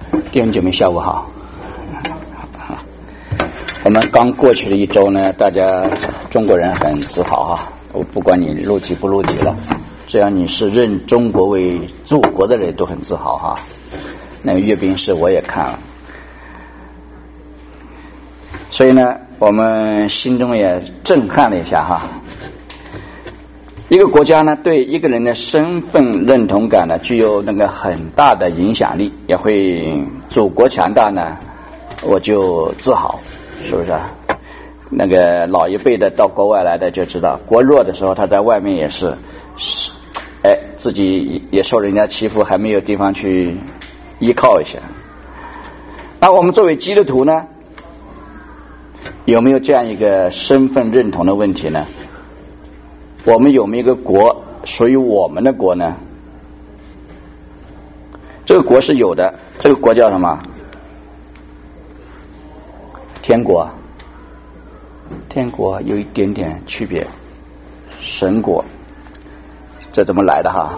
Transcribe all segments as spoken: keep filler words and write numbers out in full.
弟兄姐妹下午好。我们刚过去的一周呢，大家中国人很自豪哈，我不管你入籍不入籍了，只要你是认中国为祖国的人都很自豪哈。那个阅兵式我也看了，所以呢我们心中也震撼了一下哈。一个国家呢对一个人的身份认同感呢具有那个很大的影响力，也会祖国强大呢我就自豪，是不是啊？那个老一辈的到国外来的就知道，国弱的时候他在外面也是哎自己也受人家欺负，还没有地方去依靠一下。那我们作为基督徒呢，有没有这样一个身份认同的问题呢？我们有没有一个国属于我们的国呢？这个国是有的，这个国叫什么？天国。天国有一点点区别，神国，这怎么来的哈？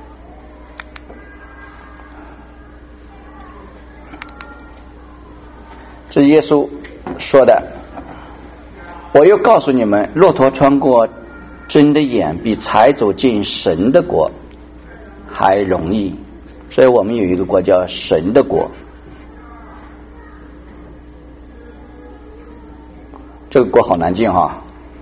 这是耶稣说的，我又告诉你们，骆驼穿过针的眼比才走进神的国还容易。所以我们有一个国叫神的国，这个国好难进哈，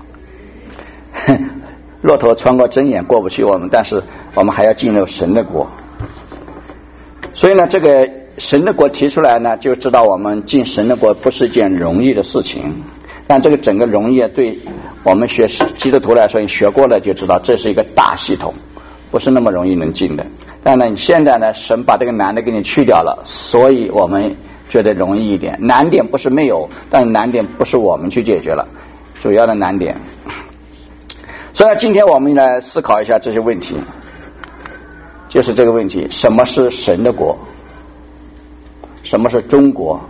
骆驼穿过针眼过不去我们，但是我们还要进入神的国。所以呢这个神的国提出来呢，就知道我们进神的国不是一件容易的事情。但这个整个容易对我们学基督徒来说，你学过了就知道这是一个大系统，不是那么容易能进的。但呢，你现在呢，神把这个难的给你去掉了，所以我们觉得容易一点。难点不是没有，但难点不是我们去解决了，主要的难点。所以今天我们来思考一下这些问题，就是这个问题：什么是神的国？什么是中国？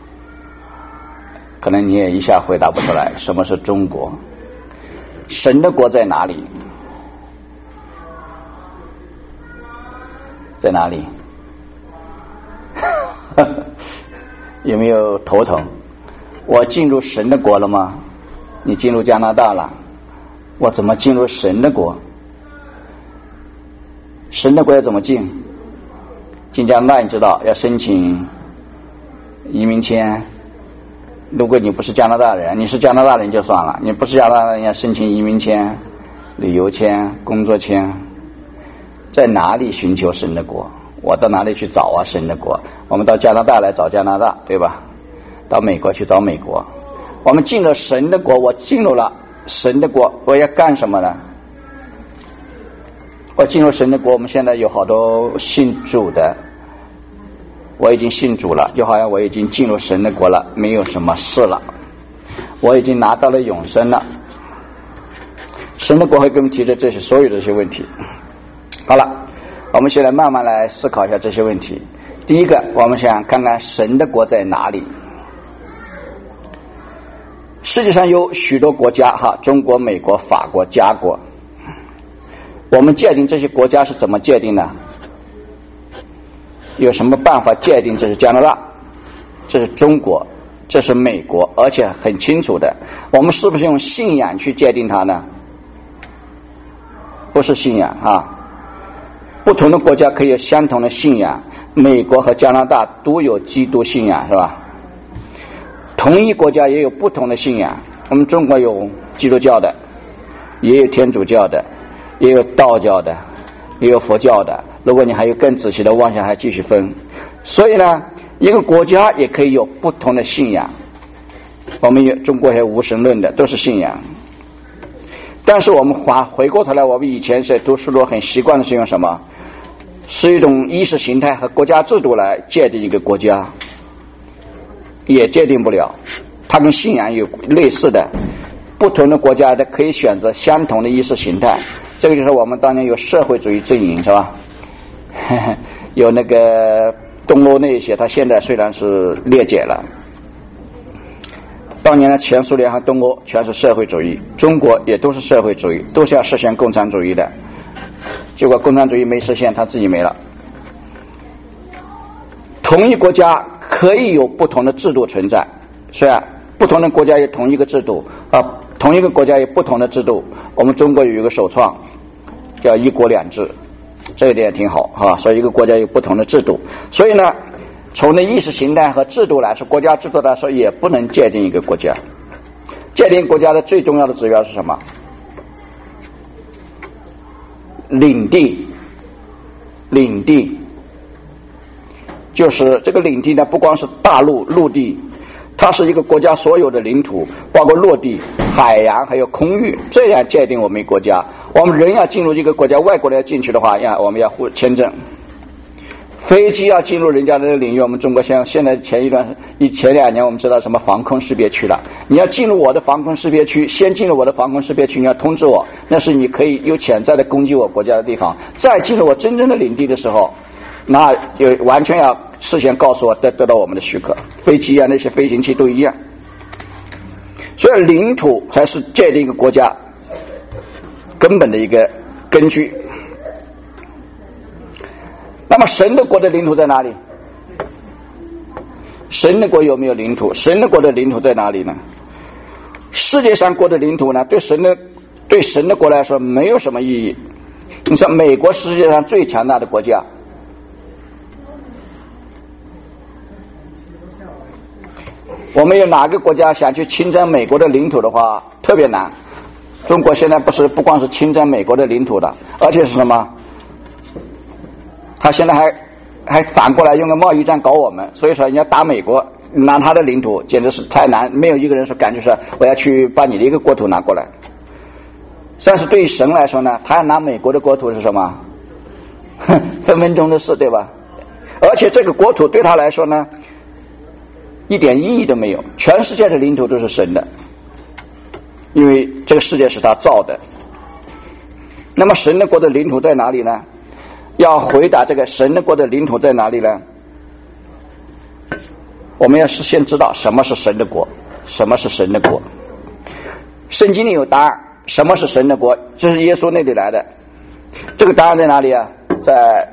可能你也一下回答不出来。什么是中国？神的国在哪里？在哪里？有没有头疼？我进入神的国了吗？你进入加拿大了，我怎么进入神的国？神的国要怎么进？进加拿大你知道要申请移民签，如果你不是加拿大人，你是加拿大人就算了，你不是加拿大人要申请移民签、旅游签、工作签。在哪里寻求神的国？我到哪里去找啊神的国？我们到加拿大来找加拿大，对吧？到美国去找美国。我们进了神的国，我进入了神的国，我要干什么呢？我进入神的国，我们现在有好多信主的，我已经信主了，就好像我已经进入神的国了，没有什么事了，我已经拿到了永生了。神的国会给我们提出这些所有的这些问题。好了，我们现在慢慢来思考一下这些问题。第一个，我们想看看神的国在哪里。世界上有许多国家哈，中国、美国、法国、加国。我们界定这些国家是怎么界定呢？有什么办法界定这是加拿大，这是中国，这是美国，而且很清楚的。我们是不是用信仰去界定它呢？不是信仰啊。不同的国家可以有相同的信仰，美国和加拿大都有基督信仰，是吧？同一国家也有不同的信仰，我们中国有基督教的，也有天主教的，也有道教的，也有佛教的。如果你还有更仔细的往下还继续分，所以呢，一个国家也可以有不同的信仰。我们有中国还有无神论的，都是信仰。但是我们回回过头来，我们以前在读书中很习惯的是用什么？是一种意识形态和国家制度来界定一个国家，也界定不了。它跟信仰有类似的，不同的国家的可以选择相同的意识形态。这个就是我们当年有社会主义阵营，是吧？有那个东欧那一些，它现在虽然是裂解了。当年的前苏联和东欧全是社会主义，中国也都是社会主义，都是要实现共产主义的。结果共产主义没实现，他自己没了。 同一国家可以有不同的制度存在，是吧？不同的国家有同一个制度啊，同一个国家有不同的制度。我们中国有一个首创叫一国两制，这一点挺好哈。所以一个国家有不同的制度，所以呢，从那意识形态和制度来说，国家制度来说，也不能界定一个国家。界定国家的最重要的指标是什么？领地，领地，就是这个领地呢，不光是大陆陆地，它是一个国家所有的领土，包括陆地、海洋还有空域，这样界定我们国家。我们人要进入这个国家，外国人要进去的话，要我们要付签证。飞机要进入人家的领域，我们中国现现在前一段一前两年我们知道什么防空识别区了。你要进入我的防空识别区，先进入我的防空识别区，你要通知我，那是你可以有潜在的攻击我国家的地方。再进入我真正的领地的时候，那有完全要事先告诉我，得得到我们的许可。飞机啊，那些飞行器都一样。所以领土才是界定一个国家根本的一个根据。那么神的国的领土在哪里？神的国有没有领土？神的国的领土在哪里呢？世界上国的领土呢，对神的对神的国来说没有什么意义。你说美国世界上最强大的国家，我们有哪个国家想去侵占美国的领土的话，特别难。中国现在不是不光是侵占美国的领土的，而且是什么？他现在还还反过来用个贸易战搞我们，所以说人家打美国拿他的领土简直是太难，没有一个人说敢就是我要去把你的一个国土拿过来。但是对于神来说呢，他要拿美国的国土是什么？分分钟的事，对吧？而且这个国土对他来说呢，一点意义都没有，全世界的领土都是神的，因为这个世界是他造的。那么神的国的领土在哪里呢？要回答这个神的国的领土在哪里呢？我们要是先知道什么是神的国，什么是神的国。圣经里有答案，什么是神的国？这是耶稣那里来的。这个答案在哪里啊？在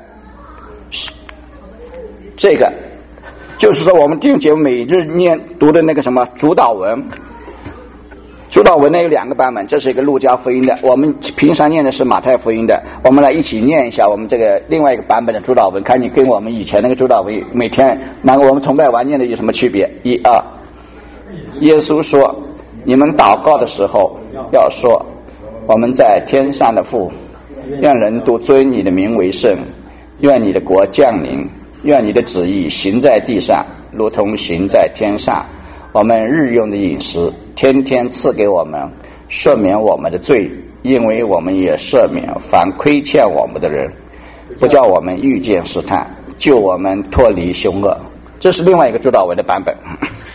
这个，就是说我们弟兄姐妹每日念读的那个什么主导文。主导文呢有两个版本，这是一个路加福音的，我们平常念的是马太福音的。我们来一起念一下我们这个另外一个版本的主导文，看你跟我们以前那个主导文每天那我们崇拜完念的有什么区别。一二，耶稣说，你们祷告的时候要说，我们在天上的父，愿人都尊你的名为圣，愿你的国降临，愿你的旨意行在地上如同行在天上。我们日用的饮食天天赐给我们，赦免我们的罪，因为我们也赦免凡亏欠我们的人，不叫我们遇见试探，救我们脱离凶恶。这是另外一个主导文的版本。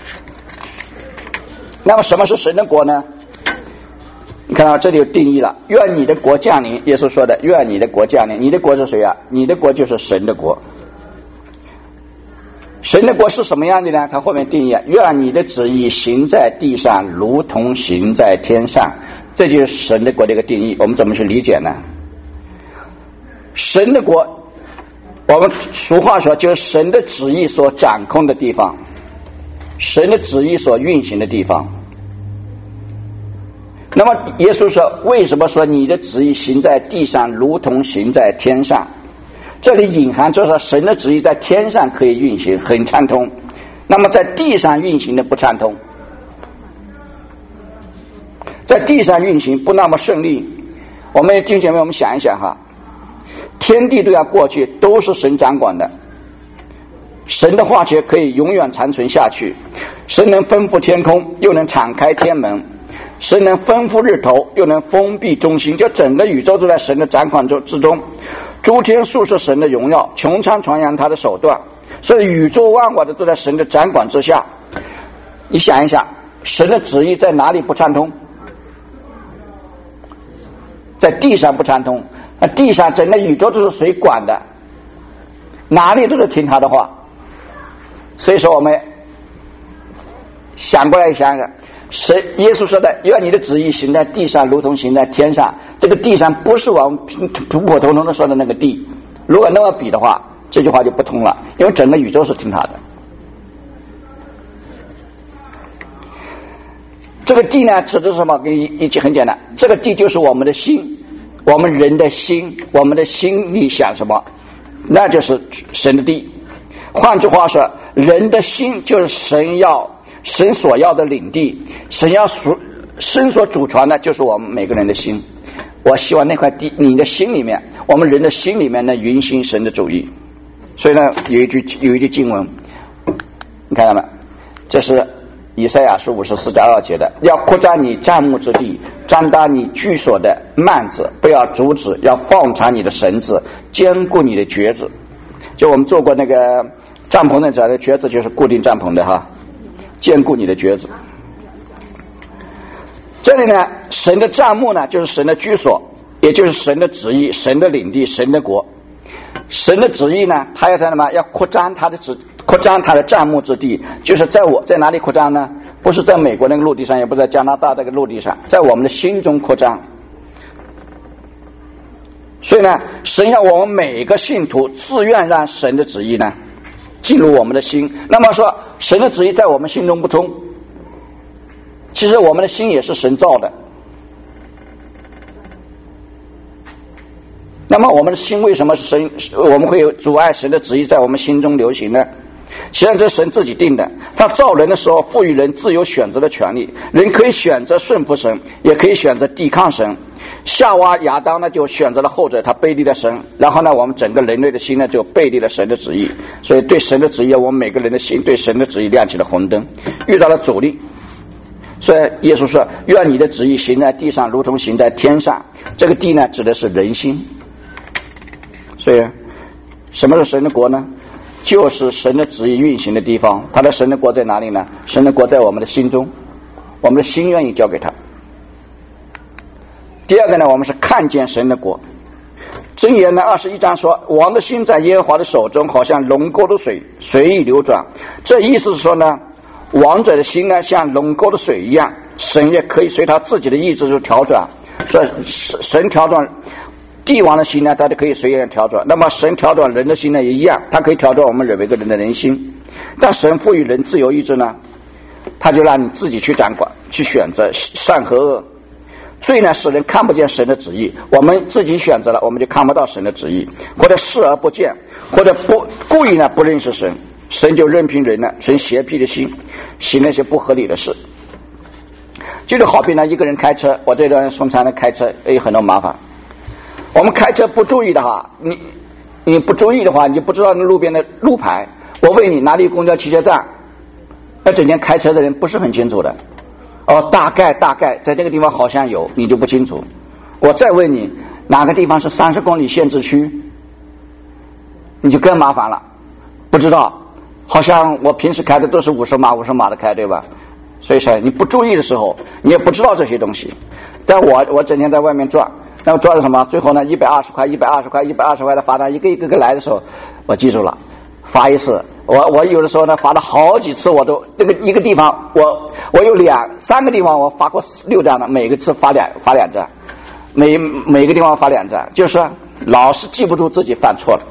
那么什么是神的国呢？你看到这里有定义了，愿你的国降临，耶稣说的愿你的国降临。你的国是谁啊？你的国就是神的国。神的国是什么样的呢？他后面定义，愿你的旨意行在地上如同行在天上。这就是神的国的一个定义。我们怎么去理解呢？神的国，我们俗话说就是神的旨意所掌控的地方，神的旨意所运行的地方。那么耶稣说，为什么说你的旨意行在地上如同行在天上？这里隐含就是说神的旨意在天上可以运行，很畅通，那么在地上运行的不畅通，在地上运行不那么顺利。我们弟兄姐妹，我们想一想哈，天地都要过去，都是神掌管的，神的话语可以永远长存下去，神能吩咐天空，又能敞开天门，神能吩咐日头，又能封闭中心，就整个宇宙都在神的掌管之中。诸天述说神的荣耀，穹苍传扬他的手段，所以宇宙万物的都在神的掌管之下。你想一想，神的旨意在哪里不畅通？在地上不畅通。那地上整个宇宙都是谁管的？哪里都是听他的话。所以说我们想过来想想，神耶稣说的愿你的旨意行在地上如同行在天上，这个地上不是我们普普通通的说的那个地，如果那么比的话， 这句话就不通了，因为整个宇宙是听他的。这个地呢，指的是什么？跟一句很简单，这个地就是我们的心，我们人的心，我们的心里想什么，那就是神的地。换句话说，人的心就是神要神所要的领地，神要所神所主传的就是我们每个人的心。我希望那块地，你的心里面，我们人的心里面呢，运行神的主意。所以呢，有一句有一句经文，你看到没？这是以赛亚书五十四章二节的，要扩张你帐幕之地，张大你居所的幔子，不要阻止，要放长你的绳子，坚固你的橛子。就我们做过那个帐篷的这个橛子，就是固定帐篷的哈，坚固你的橛子。这里呢，神的帐幕呢，就是神的居所，也就是神的旨意，神的领地，神的国。神的旨意呢，他要在什么？要扩张他的旨，扩张他的帐幕之地，就是在我在哪里扩张呢？不是在美国那个陆地上，也不是在加拿大这个陆地上，在我们的心中扩张。所以呢，神要我们每个信徒自愿让神的旨意呢进入我们的心。那么说，神的旨意在我们心中不通，其实我们的心也是神造的。那么我们的心为什么是神？我们会有阻碍神的旨意在我们心中流行呢？实际上这是神自己定的，他造人的时候赋予人自由选择的权利，人可以选择顺服神，也可以选择抵抗神。夏娃亚当呢就选择了后者，他背离了神，然后呢我们整个人类的心呢就背离了神的旨意。所以对神的旨意，我们每个人的心对神的旨意亮起了红灯，遇到了阻力。所以耶稣说，愿你的旨意行在地上如同行在天上。这个地呢指的是人心。所以什么是神的国呢？就是神的旨意运行的地方。他的神的国在哪里呢？神的国在我们的心中，我们的心愿意交给他。第二个呢，我们是看见神的国。箴言呢二十一章说，王的心在耶和华的手中，好像龙沟的水随意流转。这意思是说呢，王者的心呢像龙沟的水一样，神也可以随他自己的意志就调转。所以神调转帝王的心呢，他就可以随便调转。那么神调转人的心呢也一样，他可以调转我们每个人的人心。但神赋予人自由意志呢，他就让你自己去掌管，去选择善和恶。罪呢使人看不见神的旨意，我们自己选择了，我们就看不到神的旨意，或者视而不见，或者不故意呢不认识神，神就任凭人呢存邪僻的心，行那些不合理的事。就是好比呢一个人开车，我这段送餐的开车也有很多麻烦。我们开车不注意的话，你你不注意的话，你就不知道那路边的路牌。我问你哪里有公交汽车站，那整天开车的人不是很清楚的。哦，大概大概在这个地方好像有，你就不清楚。我再问你哪个地方是三十公里限制区，你就更麻烦了，不知道。好像我平时开的都是五十码五十码的开，对吧？所以说你不注意的时候，你也不知道这些东西。但我我整天在外面转。那么抓的什么？最后呢，一百二十块，一百二十块，一百二十块的罚单，一个一个个来的时候，我记住了，罚一次。我我有的时候呢，罚了好几次，我都这个一个地方，我我有两三个地方我罚过六张的，每个次罚两罚两张，每每个地方罚两张，就是说老是记不住自己犯错了，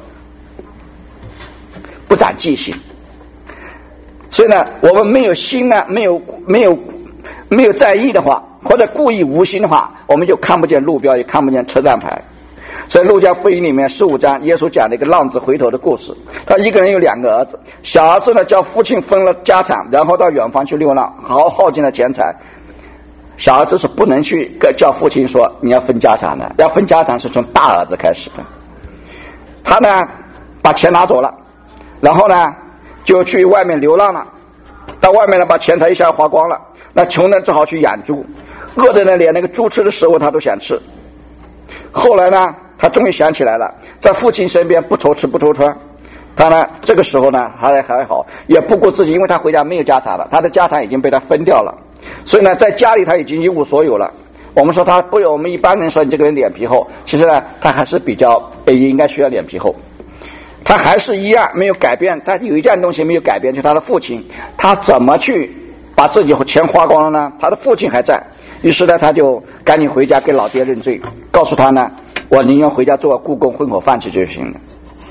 不长记性。所以呢，我们没有心呢，没有没有没有在意的话，或者故意无心的话，我们就看不见路标，也看不见车站牌。所以路加福音里面十五章，耶稣讲了一个浪子回头的故事。他一个人有两个儿子，小儿子呢叫父亲分了家产，然后到远方去流浪，好耗尽了钱财。小儿子是不能去叫父亲说你要分家产的，要分家产是从大儿子开始的。他呢把钱拿走了，然后呢就去外面流浪了，到外面呢把钱财一下花光了。那穷人只好去养猪，饿的人连那个猪吃的食物他都想吃。后来呢他终于想起来了，在父亲身边不愁吃不愁穿。他呢这个时候呢还还好，也不顾自己，因为他回家没有家产了，他的家产已经被他分掉了，所以呢在家里他已经一无所有了。我们说他不，我们一般人说你这个人脸皮厚，其实呢他还是比较应该需要脸皮厚。他还是一样没有改变，他有一件东西没有改变，就是他的父亲。他怎么去把自己钱花光了呢？他的父亲还在，于是呢他就赶紧回家给老爹认罪，告诉他呢，我宁愿回家做故宫混口饭吃就行了。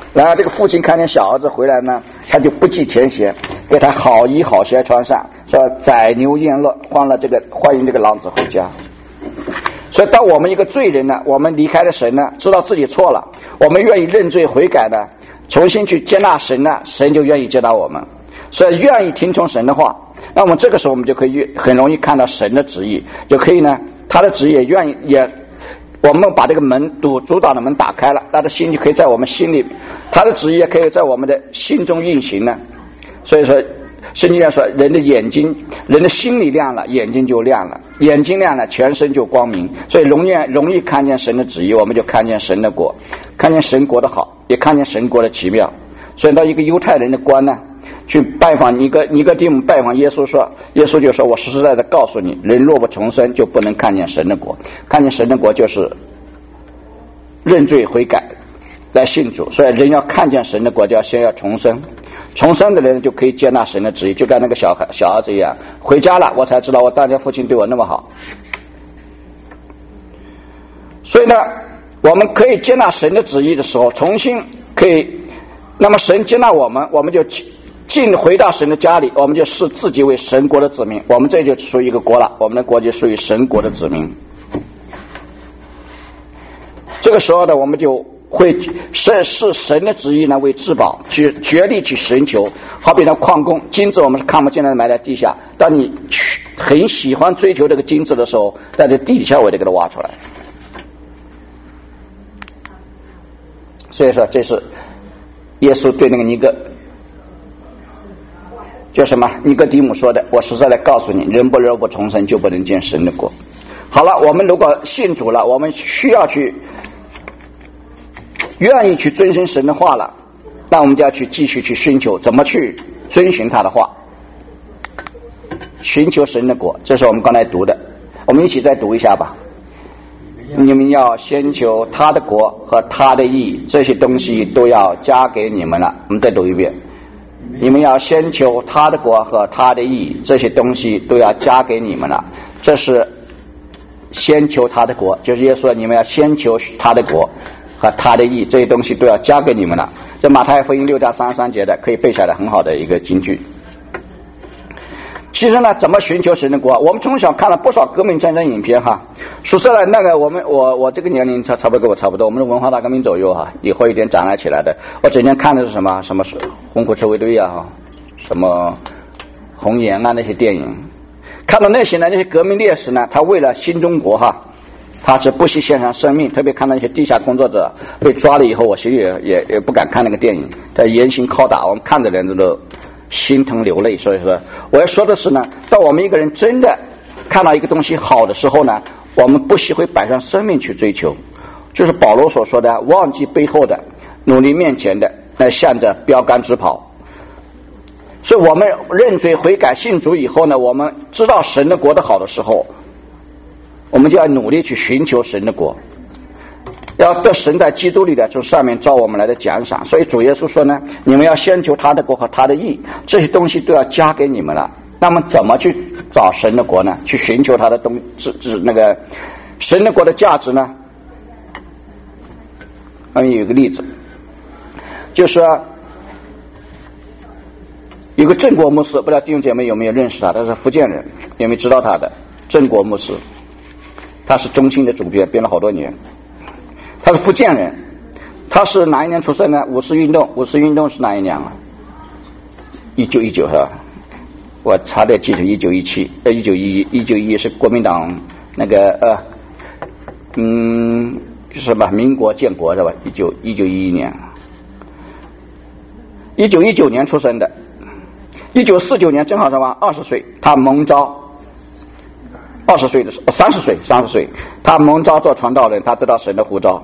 然后这个父亲看见小儿子回来呢，他就不计前嫌，给他好衣好鞋穿上，说宰牛宴乐，欢乐这个欢迎这个浪子回家。所以当我们一个罪人呢，我们离开了神呢，知道自己错了，我们愿意认罪悔改呢，重新去接纳神呢，神就愿意接纳我们。所以愿意听从神的话，那我们这个时候我们就可以很容易看到神的旨意，就可以呢，他的旨意也愿意也，我们把这个门堵阻挡的门打开了，他的心就可以在我们心里，他的旨意也可以在我们的心中运行呢。所以说圣经上说，人的眼睛人的心里亮了，眼睛就亮了，眼睛亮了，全身就光明。所以容易容易看见神的旨意，我们就看见神的国，看见神国的好，也看见神国的奇妙。所以到一个犹太人的官呢，去拜访尼哥尼哥底母拜访耶稣，说耶稣就说，我实实在在告诉你，人若不重生，就不能看见神的国。看见神的国就是认罪悔改来信主。所以人要看见神的国，就要先要重生，重生的人就可以接纳神的旨意，就跟那个小孩小儿子一样，回家了我才知道我当家父亲对我那么好。所以呢，我们可以接纳神的旨意的时候，重新可以，那么神接纳我们，我们就进回到神的家里，我们就视自己为神国的子民，我们这就属于一个国了，我们的国就属于神国的子民。这个时候呢，我们就会视视神的旨意呢为至宝，去绝力去寻求。好比那矿工，金子我们是看不见的，埋在地下，当你很喜欢追求这个金子的时候，在这地底下我就给它挖出来。所以说这是耶稣对那个尼哥叫什么尼哥底母说的，我实在来告诉你，人不若不重生，就不能见神的国。好了，我们如果信主了，我们需要去愿意去遵循神的话了，那我们就要去继续去寻求怎么去遵循他的话，寻求神的国。这是我们刚才读的，我们一起再读一下吧。你们要先求他的国和他的义，这些东西都要加给你们了。我们再读一遍，你们要先求他的国和他的义，这些东西都要加给你们了。这是先求他的国，就是耶稣说你们要先求他的国和他的义，这些东西都要加给你们了。这马太福音六章三十三节的，可以背下来，很好的一个金句。其实呢，怎么寻求神的国？我们从小看了不少革命战争影片哈。说实在那个我们我我这个年龄差差不多跟我差不多，我们的文化大革命左右哈，以后一点长了起来的。我整天看的是什么什么红火车卫队啊，什么红岩啊那些电影，看到那些呢，那些革命烈士呢，他为了新中国哈，他是不惜献上生命。特别看到一些地下工作者被抓了以后，我其实也也也不敢看那个电影，他严刑拷打，我们看着人都心疼流泪。所以说我要说的是呢，当我们一个人真的看到一个东西好的时候呢，我们不惜会摆上生命去追求，就是保罗所说的，忘记背后的，努力面前的，来向着标杆直跑。所以我们认罪悔改信主以后呢，我们知道神的国的好的时候，我们就要努力去寻求神的国，要得神在基督里的从上面召我们来的奖赏。所以主耶稣说呢，你们要先求他的国和他的义，这些东西都要加给你们了。那么怎么去找神的国呢？去寻求他的东是是那个神的国的价值呢？我们有一个例子，就是说有个郑国牧师，不知道弟兄姐妹有没有认识他？他是福建人，有没有知道他的郑国牧师？他是中青的主编，编了好多年。他是福建人，他是哪一年出生呢？五四运动，五四运动是哪一年啊？一九一九是吧？我差点记成一九一七，呃，一九一一，一九一一是国民党那个呃，嗯，什么民国建国是吧？一九一九一一年，一九一九年出生的，一九四九年正好什么二十岁，他蒙召，二十岁的时候，三十岁，三十岁，他蒙召做传道人，他得到神的呼召。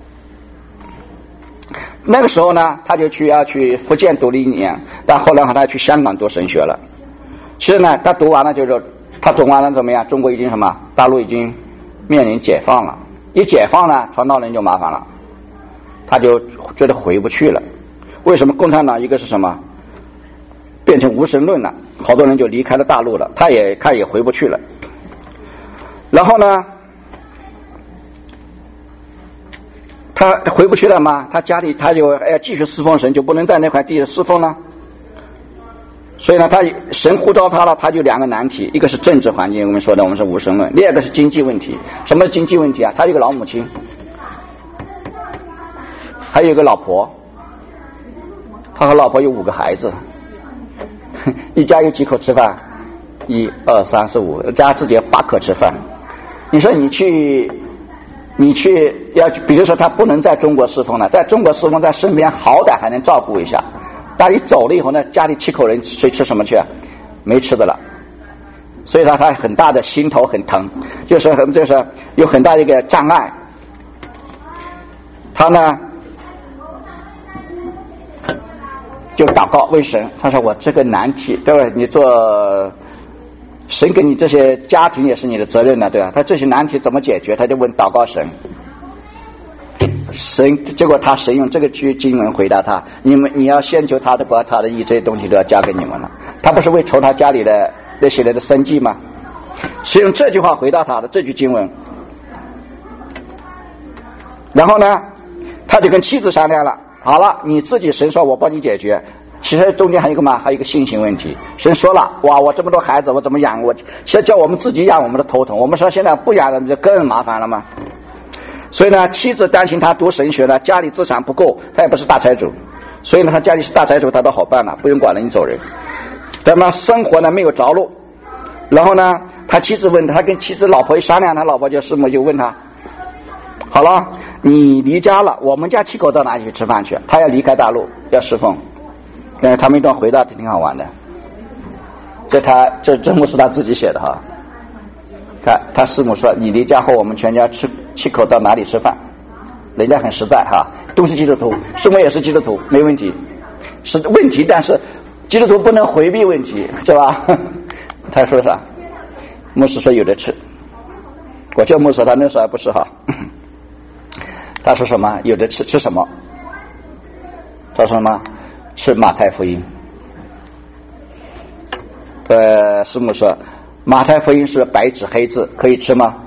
那个时候呢，他就去要去福建读了一年，但后来他去香港读神学了。其实呢，他读完了就是他读完了怎么样？中国已经什么？大陆已经面临解放了，一解放呢，传道人就麻烦了，他就觉得回不去了。为什么？共产党一个是什么？变成无神论了，好多人就离开了大陆了，他也他也回不去了。然后呢，他他回不去了吗？他家里他就要继续侍奉神，就不能在那块地侍奉了。所以呢，他神呼召他了，他就两个难题，一个是政治环境，我们说的我们是无神论；另一个是经济问题。什么是经济问题啊？他有个老母亲，还有一个老婆，他和老婆有五个孩子，一家有几口吃饭？一二三四五，加自己八口吃饭。你说你去，你去要，比如说他不能在中国侍奉了，在中国侍奉，在身边好歹还能照顾一下。但你走了以后呢，家里七口人谁吃什么去啊？没吃的了，所以他他很大的心头很疼，就是很就是有很大的一个障碍。他呢就祷告问神，他说我这个难题，对吧？你做神给你这些家庭也是你的责任的，对吧？他这些难题怎么解决？他就问祷告神。神，结果他神用这个句经文回答他：你们你要先求他的国，他的义，这些东西都要交给你们了。他不是为筹他家里的那些人的生计吗？是用这句话回答他的这句经文。然后呢，他就跟妻子商量了，好了，你自己神说我帮你解决。其实中间还有一个嘛，还有一个信心问题。神说了，哇，我这么多孩子，我怎么养？我现在叫我们自己养，我们的头疼。我们说现在不养了，就更麻烦了吗？所以呢，妻子担心他读神学呢，家里资产不够，他也不是大财主，所以呢，他家里是大财主，他都好办了，不用管了，你走人。那么生活呢没有着落，然后呢，他妻子问他，跟妻子老婆一商量，他老婆就师母就问他，好了，你离家了，我们家七口到哪里去吃饭去？他要离开大陆，要侍奉。嗯，他们一段回答挺好玩的，这他这这幕是他自己写的哈。他他师母说，你离家后，我们全家吃七口到哪里吃饭？人家很实在哈，都是基督徒，师母也是基督徒，没问题。是问题，但是基督徒不能回避问题，是吧？他说啥？牧师说有的吃。我叫牧师，他那时候还不是哈。他说什么？有的吃，吃什么？他说什么？吃马太福音。呃，师母说，马太福音是白纸黑字，可以吃吗？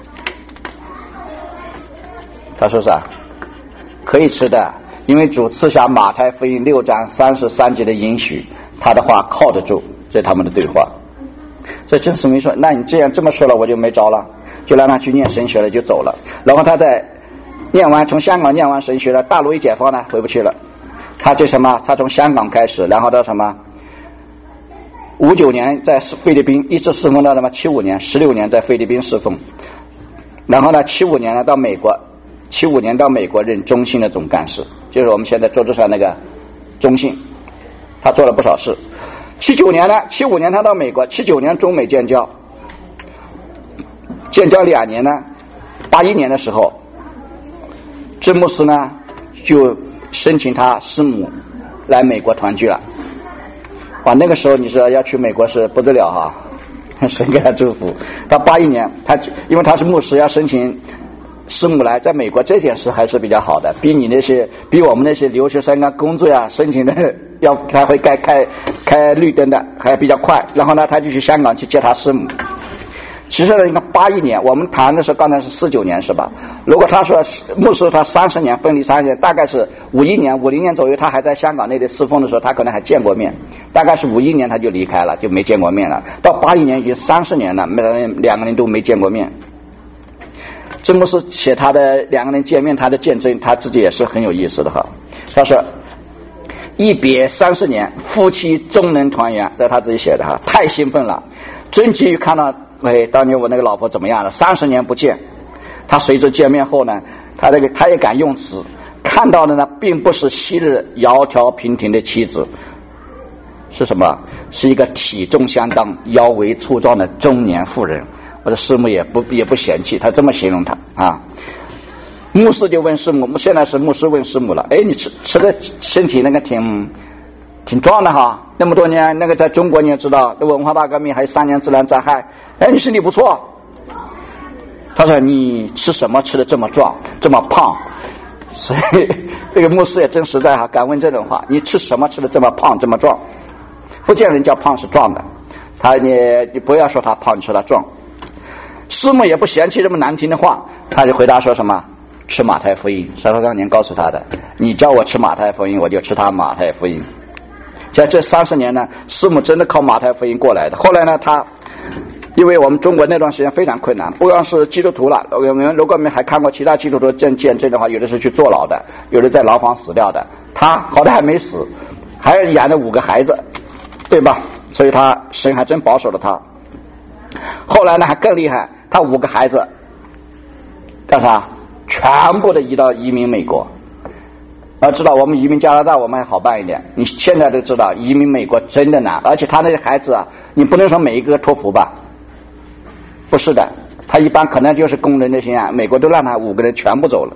他说啥？可以吃的，因为主赐下马太福音六章三十三节的允许，他的话靠得住。这是他们的对话。所以郑世明说，那你这样这么说了，我就没招了，就让他去念神学了，就走了。然后他在念完，从香港念完神学了，大陆一解放呢，回不去了。他就什么？他从香港开始，然后到什么？五九年在菲律宾一直侍奉到什么？七五年，十六年在菲律宾侍奉。然后呢，七五年呢到美国，七五年到美国任中信的总干事，就是我们现在桌子上那个中信，他做了不少事。七九年呢，七五年他到美国，七九年中美建交，建交两年呢，八一年的时候，詹姆斯呢就申请他师母来美国团聚了。哇，那个时候你说要去美国是不得了哈，神给他祝福。到八一年，他因为他是牧师，要申请师母来，在美国这件事还是比较好的，比你那些比我们那些留学生啊工作呀、啊、申请的要他会开开开绿灯的还比较快。然后呢，他就去香港去接他师母。其实呢，你看八一年我们谈的时候，刚才是四九年是吧？如果他说牧师他三十年分离三十年，大概是五一年、五零年左右，他还在香港那里侍奉的时候，他可能还见过面。大概是五一年他就离开了，就没见过面了。到八一年已经三十年了，两个人都没见过面。这牧师写他的两个人见面，他的见证，他自己也是很有意思的哈。他说一别三十年，夫妻终能团圆，这是他自己写的哈，太兴奋了，真急于看到。哎，当年我那个老婆怎么样了？三十年不见，他随着见面后呢，他这个他也敢用词，看到的呢，并不是昔日窈窕娉婷的妻子，是什么？是一个体重相当、腰围粗壮的中年妇人。我的师母也不也不嫌弃，他这么形容他啊。牧师就问师母，现在是牧师问师母了，哎，你吃吃的身体那个挺挺壮的哈，那么多年那个在中国你也知道，文化大革命还有三年自然灾害。哎，你身体不错。他说你吃什么吃的这么壮这么胖？所以这个牧师也真实在哈，敢问这种话，你吃什么吃的这么胖这么壮？福建人叫胖是壮的，他你你不要说他胖，你说他壮。师母也不嫌弃这么难听的话，他就回答说什么？ 吃马太福音。沙头当年告诉他的，你叫我吃马太福音，我就吃他马太福音。在这三十年呢，师母真的靠马太福音过来的。后来呢，他因为我们中国那段时间非常困难，不光是基督徒了，我们如果我们还看过其他基督徒见见证的话，有的是去坐牢的，有的在牢房死掉的。他好歹还没死，还养了五个孩子，对吧？所以他神还真保守了他。后来呢，还更厉害，他五个孩子干啥？全部的移到移民美国。要知道我们移民加拿大我们还好办一点，你现在都知道移民美国真的难，而且他那些孩子啊，你不能说每一个托福吧，不是的，他一般可能就是工人的心啊，美国都让他五个人全部走了。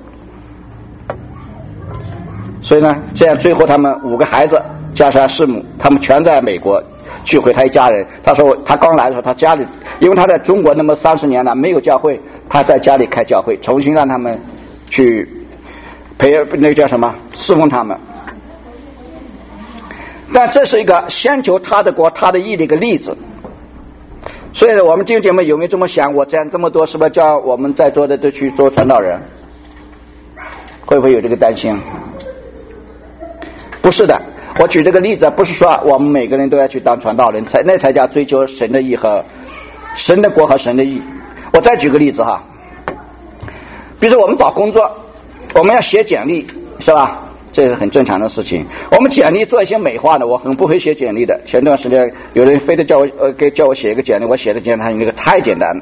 所以呢，这样最后他们五个孩子加上师母，他们全在美国聚会，他一家人。他说他刚来的时候，他家里因为他在中国那么三十年了没有教会，他在家里开教会，重新让他们去培那个叫什么侍奉他们。但这是一个先求他的国他的义的一个例子。所以我们弟兄姐妹有没有这么想？我讲这么多是不是叫我们在座的都去做传道人？会不会有这个担心？不是的，我举这个例子不是说我们每个人都要去当传道人，才那才叫追求神的义和神的国和神的义。我再举个例子哈，比如说我们找工作，我们要写简历，是吧？这是很正常的事情。我们简历做一些美化的，我很不会写简历的。前段时间有人非得叫我呃给叫我写一个简历，我写的简历，他那个太简单了。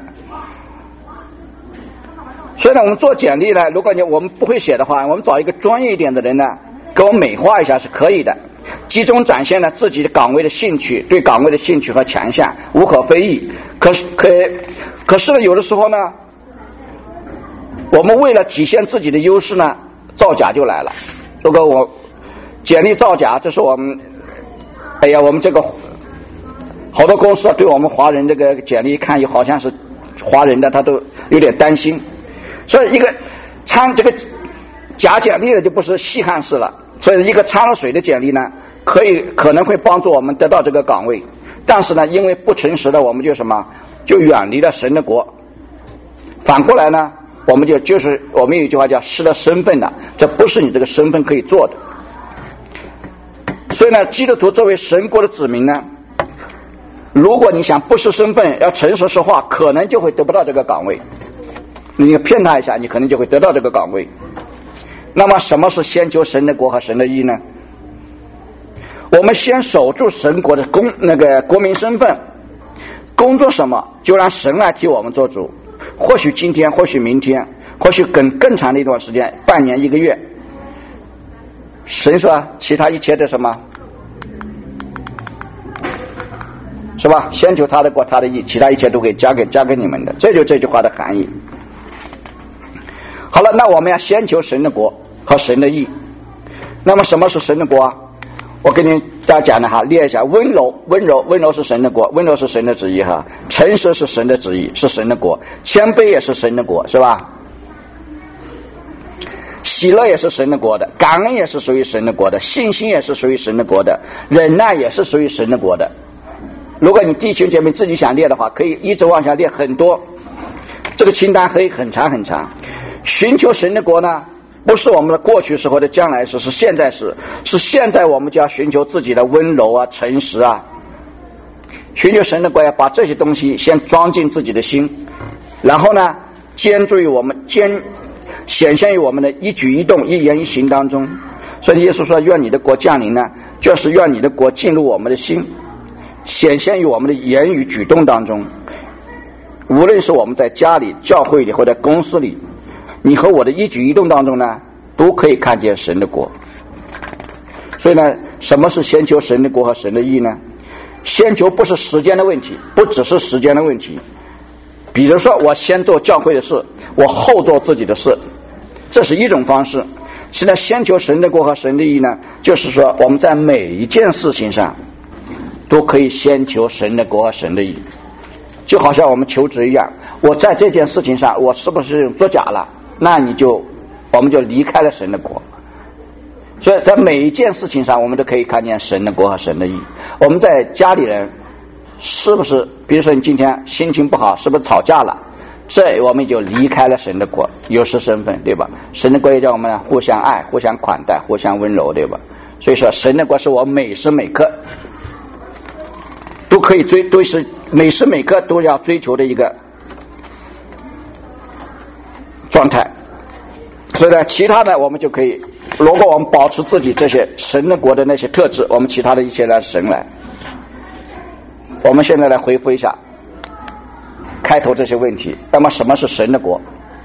所以呢，我们做简历呢，如果你我们不会写的话，我们找一个专业一点的人呢，给我美化一下是可以的，集中展现了自己的岗位的兴趣，对岗位的兴趣和强项，无可非议。可是可可是呢，有的时候呢，我们为了体现自己的优势呢，造假就来了。如果我简历造假，这是我们，哎呀，我们这个好多公司对我们华人这个简历一看，好像是华人的，他都有点担心。所以一个掺这个假简历的就不是稀罕事了。所以一个掺了水的简历呢，可以可能会帮助我们得到这个岗位，但是呢，因为不诚实的，我们就什么，就远离了神的国。反过来呢，我们就就是我们有一句话叫失了身份的，这不是你这个身份可以做的。所以呢，基督徒作为神国的子民呢，如果你想不失身份，要诚实说话，可能就会得不到这个岗位。你骗他一下，你可能就会得到这个岗位。那么什么是先求神的国和神的义呢？我们先守住神国的公那个国民身份，工作什么就让神来替我们做主。或许今天，或许明天，或许更更长的一段时间，半年一个月，神说其他一切的什么，是吧？先求他的国他的义，其他一切都可以加给加给你们的，这就这句话的含义。好了，那我们要先求神的国和神的义。那么什么是神的国啊？我跟你大家讲的哈，列一下：温柔，温柔，温柔是神的国，温柔是神的旨意哈；诚实是神的旨意，是神的国；谦卑也是神的国，是吧？喜乐也是神的国的，感恩也是属于神的国的，信心也是属于神的国的，忍耐也是属于神的国的。如果你弟兄姐妹自己想列的话，可以一直往下列很多，这个清单可以很长很长。寻求神的国呢，不是我们的过去时或者将来时，是现在时，是现在我们就要寻求自己的温柔啊、诚实啊。寻求神的国，要把这些东西先装进自己的心，然后呢，兼注于我们兼显现于我们的一举一动、一言一行当中。所以耶稣说：“愿你的国降临呢，就是愿你的国进入我们的心，显现于我们的言语举动当中。无论是我们在家里、教会里或者公司里。”你和我的一举一动当中呢，都可以看见神的国。所以呢，什么是先求神的国和神的义呢？先求不是时间的问题，不只是时间的问题。比如说，我先做教会的事，我后做自己的事，这是一种方式。现在先求神的国和神的义呢，就是说我们在每一件事情上都可以先求神的国和神的义。就好像我们求职一样，我在这件事情上，我是不是作假了？那你就我们就离开了神的国。所以在每一件事情上，我们都可以看见神的国和神的义。我们在家里人是不是，比如说你今天心情不好，是不是吵架了？ 这我们就离开了神的国，有失身份，对吧？神的国也叫我们互相爱、互相款待、互相温柔，对吧？所以说神的国是我每时每刻都可以追，都是每时每刻都要追求的一个状态。所以呢，其他的我们就可以，如果我们保持自己这些神的国的那些特质，我们其他的一切来神来。我们现在来回复一下开头这些问题。那么什么是神的国？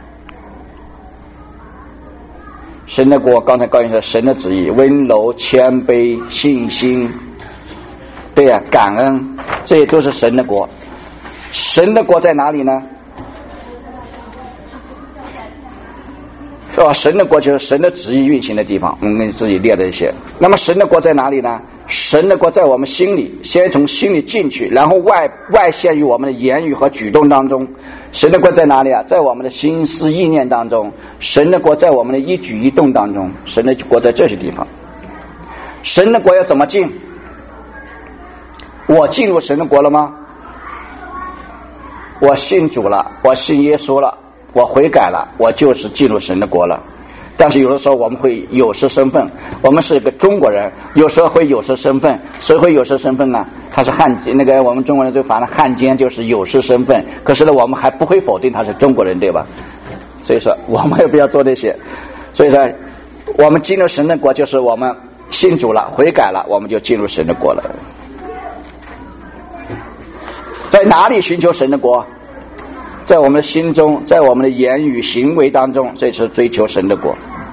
神的国刚才告诉你说，神的旨意，温柔、谦卑、信心，对呀、啊，感恩，这些都是神的国。神的国在哪里呢？是吧？神的国就是神的旨意运行的地方，我们给自己列了一些。那么神的国在哪里呢？神的国在我们心里，先从心里进去，然后外外现于我们的言语和举动当中。神的国在哪里啊？在我们的心思意念当中。神的国在我们的一举一动当中。神的国在这些地方。神的国要怎么进？我进入神的国了吗？我信主了，我信耶稣了，我悔改了，我就是进入神的国了。但是有的时候我们会有失身份，我们是一个中国人，有时候会有失身份。谁会有失身份呢？他是汉那个我们中国人最烦的汉奸，就是有失身份。可是呢，我们还不会否定他是中国人，对吧？所以说我们也不要做这些。所以说我们进入神的国，就是我们信主了，悔改了，我们就进入神的国了。在哪里寻求神的国？在我们的心中，在我们的言语行为当中，这是追求神的国。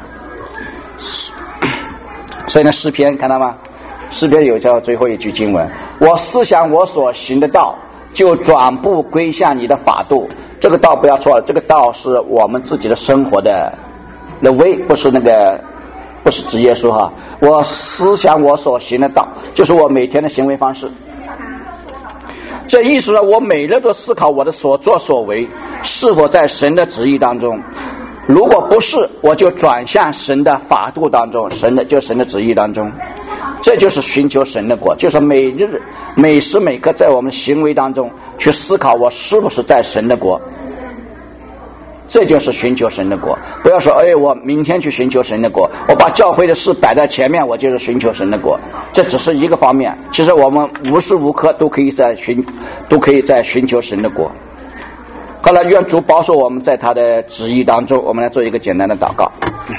所以呢，诗篇看到吗？诗篇有叫最后一句经文：我思想我所行的道，就转步归向你的法度。这个道不要错了，这个道是我们自己的生活的的way，不是那个不是指耶稣哈。我思想我所行的道，就是我每天的行为方式。这意思呢，我每日都思考我的所作所为是否在神的旨意当中，如果不是，我就转向神的法度当中，神的就神的旨意当中。这就是寻求神的国，就是每日每时每刻在我们行为当中去思考我是不是在神的国。这就是寻求神的国。不要说哎，我明天去寻求神的国，我把教会的事摆在前面，我就是寻求神的国。这只是一个方面，其实我们无时无刻都可以在寻都可以在寻求神的国。好了，愿主保守我们在他的旨意当中。我们来做一个简单的祷告。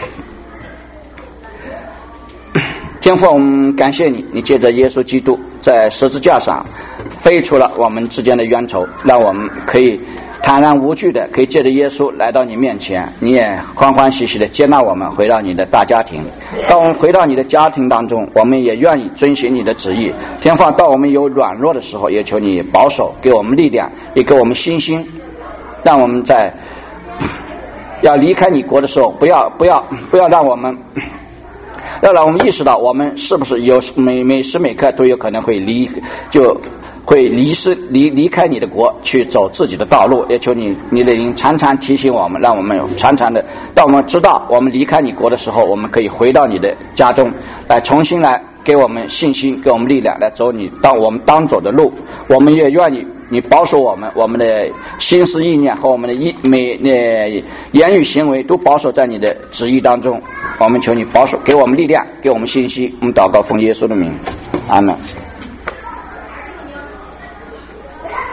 天父，我们感谢你，你借着耶稣基督在十字架上废除了我们之间的冤仇，让我们可以坦然无惧的可以借着耶稣来到你面前，你也欢欢喜喜的接纳我们回到你的大家庭。当我们回到你的家庭当中，我们也愿意遵循你的旨意。天父，当我们有软弱的时候，也求你保守，给我们力量，也给我们信心，让我们在要离开你国的时候，不要不要不要让我们要让我们意识到我们是不是有每每时每刻都有可能会离就会离失离离开你的国，去走自己的道路。也求你你的灵常常提醒我们，让我们常常的当我们知道我们离开你国的时候，我们可以回到你的家中，来重新来给我们信心，给我们力量，来走你当我们当走的路。我们也愿意你保守我们，我们的心思意念和我们的一每呃言语行为都保守在你的旨意当中。我们求你保守，给我们力量，给我们信心。我们祷告奉耶稣的名，阿们。